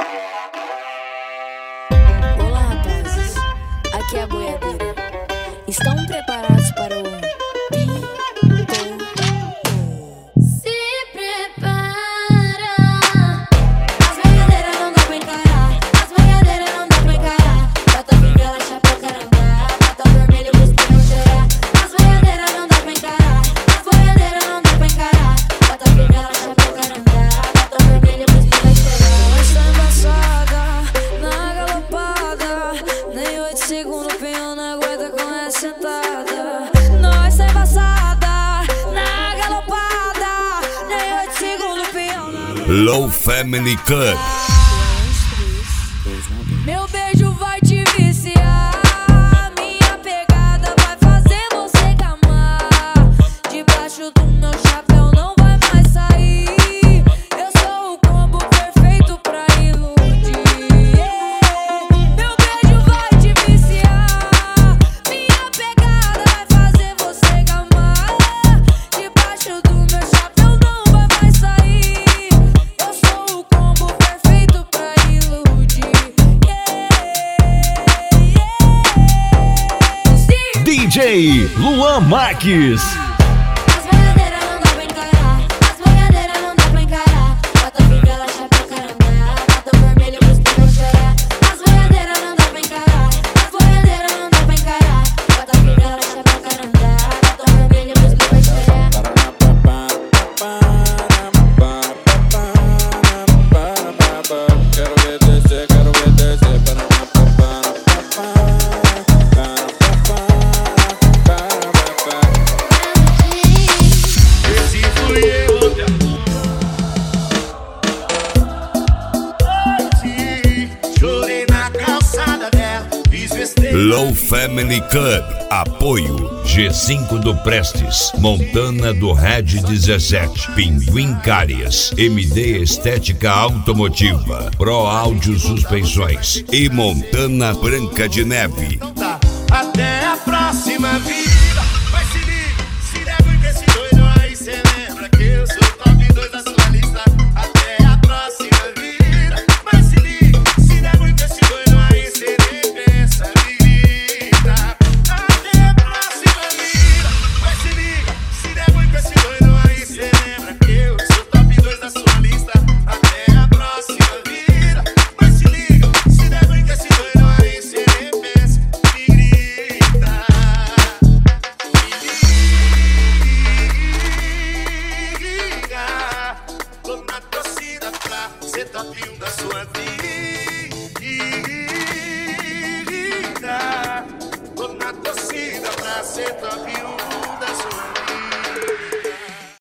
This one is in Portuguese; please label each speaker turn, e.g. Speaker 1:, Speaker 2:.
Speaker 1: Olá, rapazes. Aqui é a boiadeira. Estão preparados para o
Speaker 2: Se prepara. As boiadeiras não dá pra encarar. As boiadeiras não dá pra encarar. Bota bengala, chapéu, carandá. Bota vermelho, busca cheirar. As boiadeiras não dá pra encarar. As boiadeiras não dá pra encarar. Bota bengala, chapéu, carandá. Bota vermelho, busca cheirar.
Speaker 1: Essa embaçada, na galopada. Nem 8 segundos o peão não aguenta com essa sentada. Nós tá embaçada, na galopada. Nem 8 segundos o peão não aguenta.
Speaker 3: Low Family Club.
Speaker 1: Meu beijo vai te viciar. Minha pegada vai fazer você gamar. Debaixo do meu chapéu não vai mais sair. Eu sou o combo perfeito pra iludir. Meu beijo vai te viciar. Minha pegada vai fazer você gamar. Debaixo do meu chapéu não vai mais sair. Eu sou o combo perfeito pra iludir.
Speaker 4: DJ Luan Marques.
Speaker 2: As boiadeiras não dá pra encarar. As boiadeiras não dá pra encarar. Bota bengala, chapéu, carandá. Bota vermelho, busca cheirar. As boiadeiras não dá pra encarar. As boiadeiras não dá pra encarar. Bota bengala, chapéu, carandá. Bota vermelho, busca cheirar.
Speaker 5: Quero ver descer, quero ver descer.
Speaker 6: Esse fui eu, chorei na calçada dela, fiz besteira.
Speaker 3: Low Family Club. Apoio G5 do Prestes, Montana do Red 17, Pinguim Cárias, MD Estética Automotiva, Pro Áudio Suspensões e Montana Branca de Neve.
Speaker 6: Então tá, até a próxima vida. Vai se liga, se der muito esse doido aí, cê lembra que eu sou top 2 da sua lista. Até a próxima vida. Vai se liga, se der muito esse doido aí, cê nem pensa, me grita. Até a próxima vida. Vai se liga, se der muito esse doido aí, cê lembra que eu sou top 2 da sua lista. Até a próxima vida. Vai se liga, se der muito esse doido aí, cê nem pensa, me grita. Tô na torcida pra ser top 1 da sua vida. Tô na torcida pra ser top 1.